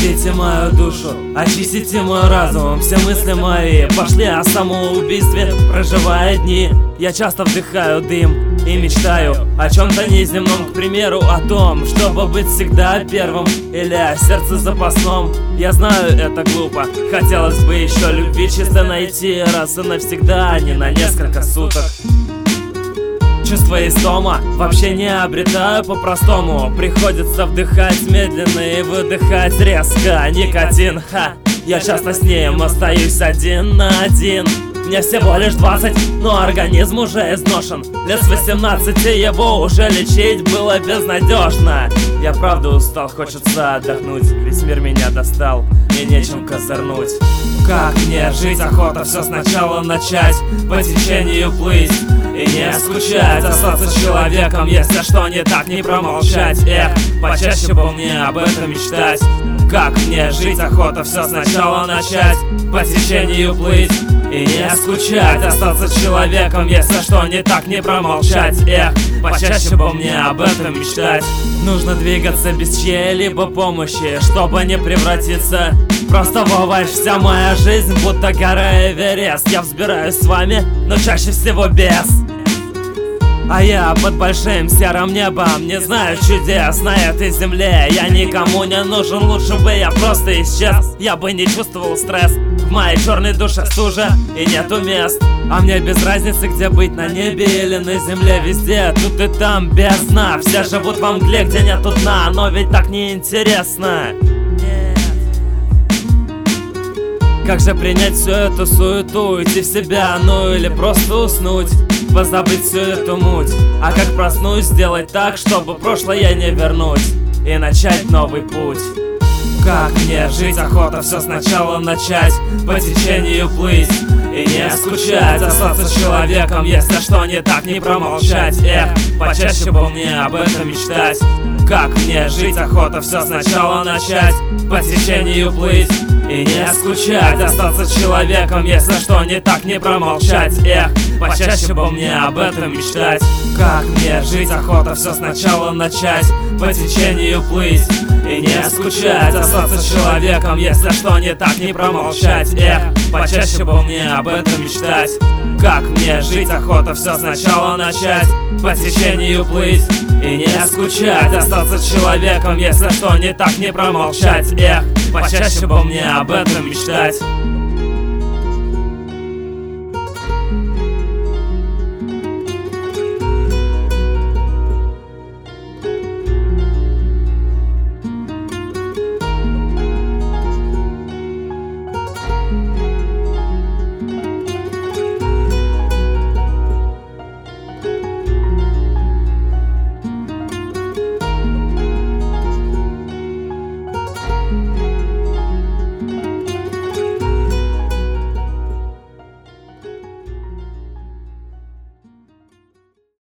Охладите мою душу, очистите мой разум. Все мысли мои пошли о самоубийстве, проживая дни. Я часто вдыхаю дым и мечтаю о чем-то неземном, к примеру, о том, чтобы быть всегда первым или о сердце запасном. Я знаю, это глупо, хотелось бы еще любви чисто найти раз и навсегда, а не на несколько суток. Чувство истома вообще не обретаю по-простому. Приходится вдыхать медленно и выдыхать резко. Никотин, я часто с ним остаюсь один на один. Мне всего лишь 20, но организм уже изношен. Лет с 18 его уже лечить было безнадежно. Я правда устал, хочется отдохнуть. Весь мир меня достал и нечем козырнуть. Как мне жить, охота все сначала начать, по течению плыть и не скучать, остаться человеком, если что не так, не промолчать. Почаще бы мне об этом мечтать. Как мне жить, охота все сначала начать, по течению плыть и не скучать, остаться человеком, если что не так, не промолчать. Почаще бы мне об этом мечтать. Нужно двигаться без чьей-либо помощи, чтобы не превратиться просто в овощ. Вся моя жизнь будто гора Эверест. Я взбираюсь с вами, но чаще всего без. А я под большим серым небом не знаю чудес на этой земле. Я никому не нужен, лучше бы я просто исчез. Я бы не чувствовал стресс, в моей черной душе стужа и нету мест. А мне без разницы, где быть, на небе или на земле. Везде, тут и там бездна. Все живут во мгле, где нету дна, но ведь так неинтересно. Как же принять всю эту суету, уйти в себя, ну или просто уснуть, позабыть всю эту муть. А как проснусь, сделать так, чтобы прошлое не вернуть и начать новый путь. Как мне жить, охота все сначала начать, по течению плыть и не скучать, остаться человеком, если что не так, не промолчать. Почаще бы мне об этом мечтать. Как мне жить, охота все сначала начать, по течению плыть и не скучать, остаться человеком, если что не так, не промолчать. Почаще бы мне об этом мечтать. Как мне жить, охота все сначала начать, по течению плыть и не скучать, остаться человеком, если что не так, не промолчать. Почаще бы мне об этом мечтать. Как мне жить, охота все сначала начать, по течению плыть и не скучать, остаться человеком, если что не так, не промолчать. Почаще бы мне об этом мечтать.